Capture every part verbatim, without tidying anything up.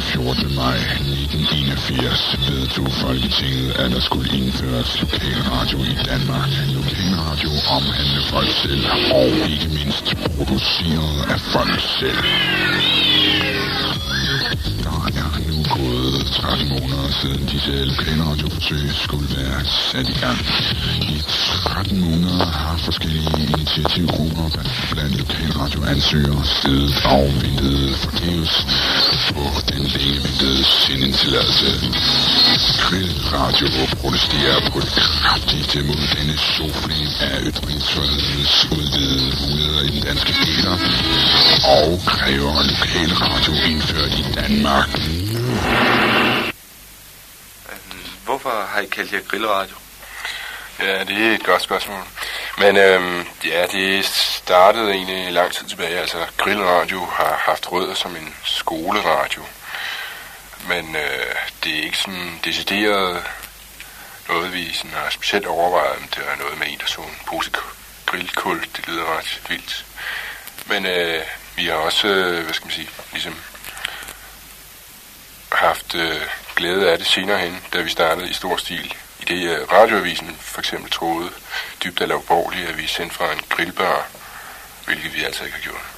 fjortende maj nitten enogfirs vedtog Folketinget, at der skulle indføres lokalradio i Danmark. Lokalradio omhandler folk selv, og ikke mindst produceret af folk selv. Der er nu gået tretten måneder siden disse lokalradioforsøg skulle være sat i gang. I tretten måneder har forskellige initiativgrupper blandt lokalradioansøgere siddet og ventet forgæves på den længe ventede sendetilladelse. Grillradio protesterer på det kraftigste mod denne sofling af ytringsfrihedens udvidede muligheder i den danske æter og kræver lokalradio indført i Danmark. Hvorfor har I kaldt jer grillradio? Ja, det er et godt spørgsmål. Men øhm, ja, det startede egentlig lang tid tilbage. Altså, grillradio har haft rødder som en skoleradio. Men øh, det er ikke sådan decideret noget, vi sådan har specielt overvejet, om det er noget med en, der så en pose grillkul. Det lyder ret vildt. Men øh, vi har også, øh, hvad skal man sige, ligesom haft øh, glæde af det senere hen, da vi startede i stor stil. I det uh, radioavisen for eksempel troede dybt eller uborgerligt, at vi sendte fra en grillbar, hvilket vi altså ikke har gjort.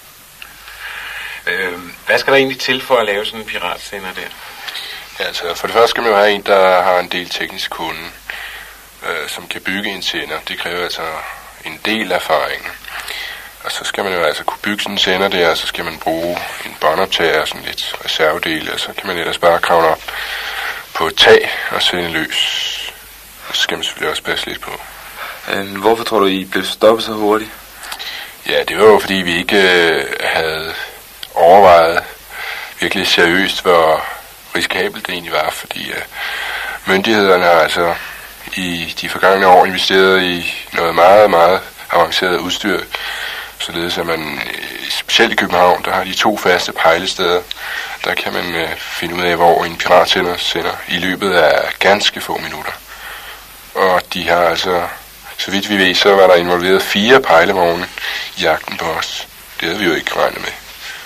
Øh, hvad skal der egentlig til for at lave sådan en piratsender der? Ja, altså, for det første skal man jo have en, der har en del teknisk kunde, øh, som kan bygge en sender. Det kræver altså en del erfaring. Og så skal man jo altså kunne bygge sådan en sender der, og så skal man bruge en båndoptager og sådan lidt reservedele, og så kan man ellers bare kravle op på et tag og sende løs. Og så skal man selvfølgelig også passe lidt på. Øh, hvorfor tror du, I blev stoppet så hurtigt? Ja, det var jo fordi, vi ikke øh, havde overvejet virkelig seriøst, hvor risikabelt det egentlig var, fordi øh, myndighederne har altså i de forgangne år investeret i noget meget, meget avanceret udstyr, således at man, specielt i København, der har de to faste pejlesteder, der kan man øh, finde ud af, hvor en piratsender sender i løbet af ganske få minutter. Og de har altså, så vidt vi ved, så var der involveret fire pejlevogne i jagten på os. Det havde vi jo ikke regnet med.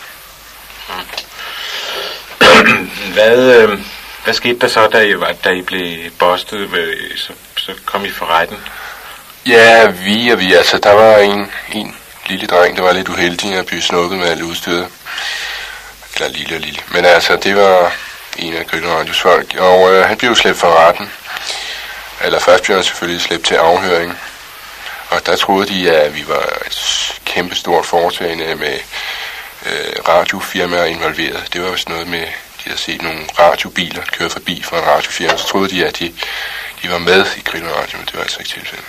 Hvad, øh, hvad skete der så, da I, da I blev bustet? Så, så kom I for retten? Ja, vi og vi, altså der var en, en lille dreng, der var lidt uheldig at blive snuppet med alt udstyret. Eller lille og lille. Men altså, det var en af grillradios folk, og øh, han blev slæbt for retten. Eller først blev han selvfølgelig slæbt til afhøring. Og der troede de, at vi var et kæmpe stort foretagende med øh, radiofirmaer involveret. Det var jo sådan noget med, de havde set nogle radiobiler køre forbi fra en radiofirma. Så troede de, at de, de var med i grillradio, men det var altså ikke tilfældet.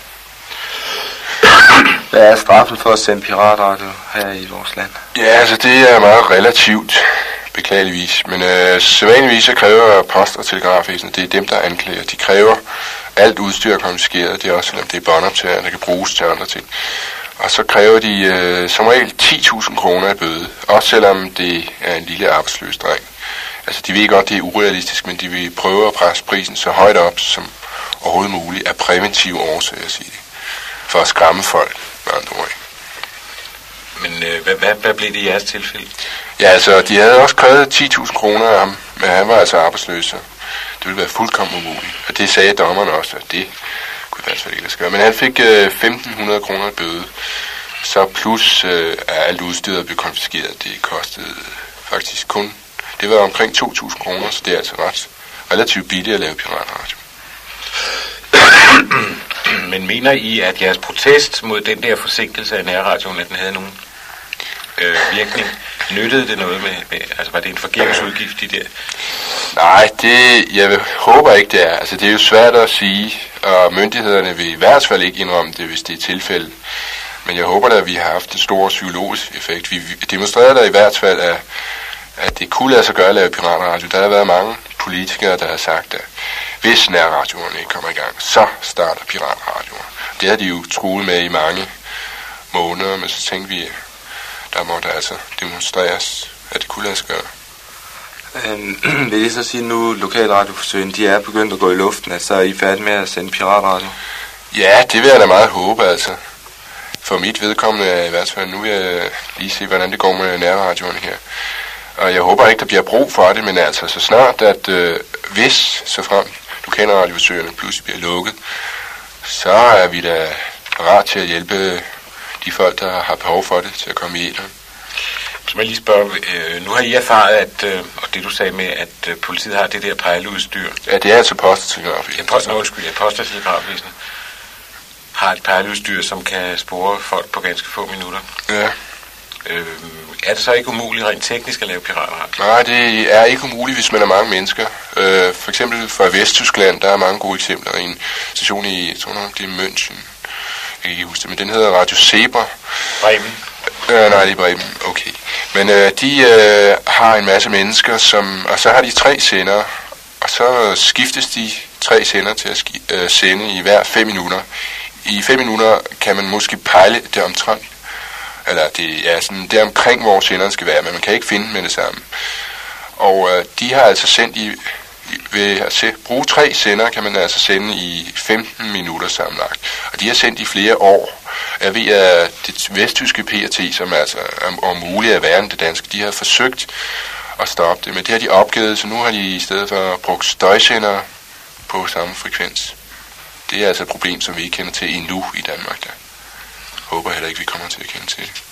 Hvad er straffen for at sende piratradio her i vores land? Ja, altså det er meget relativt, beklageligvis. Men øh, sædvanligvis så kræver post- og telegrafvæsenet, det er dem, der anklager. De kræver alt udstyr konfiskeret, det er også selvom det er båndoptager, der kan bruges til andre ting. Og så kræver de øh, som regel ti tusind kroner i bøde, også selvom det er en lille arbejdsløs dreng. Altså de ved godt, det er urealistisk, men de vil prøve at presse prisen så højt op som overhovedet muligt af præventive årsager, siger de. For at skræmme folk, med andre ord. Men øh, hvad, hvad, hvad blev det i jeres tilfælde? Ja, altså, de havde også krævet ti tusind kroner af ham, men han var altså arbejdsløs, så det ville være fuldkommen umuligt. Og det sagde dommeren også, at det kunne i hvert fald ikke lade sig gøre. Men han fik øh, femten hundrede kroner i bøde, så plus øh, at alt udstyret blev konfiskeret. Det kostede faktisk kun, det var omkring to tusind kroner, så det er altså ret relativt billigt at lave piratradio. Men mener I, at jeres protest mod den der forsinkelse af nærradioen, at den havde nogen øh, virkning, nyttede det noget med, med, altså var det en forgæves udgift, de der? Nej, det, jeg håber ikke, det er. Altså, det er jo svært at sige, og myndighederne vil i hvert fald ikke indrømme det, hvis det er tilfældet. Men jeg håber da, at vi har haft en stor psykologisk effekt. Vi demonstrerede der i hvert fald, at, at det kunne lade sig gøre at lave piratradio. Der har været mange politikere, der har sagt, at hvis nærradioerne ikke kommer i gang, så starter piratradioer. Det har de jo truet med i mange måneder, men så tænkte vi, der må der altså demonstreres, at det kunne lade sig gøre. Øhm, vil I så sige nu, lokalradioforsøgene, de er begyndt at gå i luften, at så er I færdige med at sende piratradio? Ja, det vil jeg da meget håbe, altså. For mit vedkommende er i hvert fald, nu vil jeg lige se, hvordan det går med nærradioerne her. Og jeg håber ikke, der bliver brug for det, men altså så snart, at øh, hvis, så frem lokalradiobesøgerne pludselig bliver lukket, så er vi da parat til at hjælpe de folk, der har behov for det, til at komme i æteren. Så må jeg lige spørge, øh, nu har I erfaret, at, øh, og det du sagde med, at øh, politiet har det der pejleudstyr. Ja, det er altså post-telegrafvæsenet. Ja, post, undskyld, ja, post-telegrafvæsenet har et pejleudstyr, som kan spore folk på ganske få minutter. Ja. Øh, er det så ikke umuligt rent teknisk at lave piratradio? Nej, det er ikke umuligt, hvis man er mange mennesker. Øh, for eksempel fra Vesttyskland, der er mange gode eksempler. En station i, jeg tror nok, det er München. Jeg kan ikke huske det, men den hedder Radio Zebra. Bremen? Øh, nej, det er Bremen. Okay. Men øh, de øh, har en masse mennesker, som, og så har de tre sendere, og så skiftes de tre sender til at ski, øh, sende i hver fem minutter. I fem minutter kan man måske pejle det omtrent. Eller det er sådan, det er omkring, hvor senderen skal være, men man kan ikke finde med det samme. Og øh, de har altså sendt i, ved at se, bruge tre sender, kan man altså sende i femten minutter sammenlagt. Og de har sendt i flere år. Jeg ved, at det vesttyske P R T, som altså er om muligt at være end det danske, de har forsøgt at stoppe det, men det har de opgivet, så nu har de i stedet for brugt støjsender på samme frekvens. Det er altså et problem, som vi ikke kender til endnu i Danmark. Jeg håber heller ikke, vi kommer til at kende til det.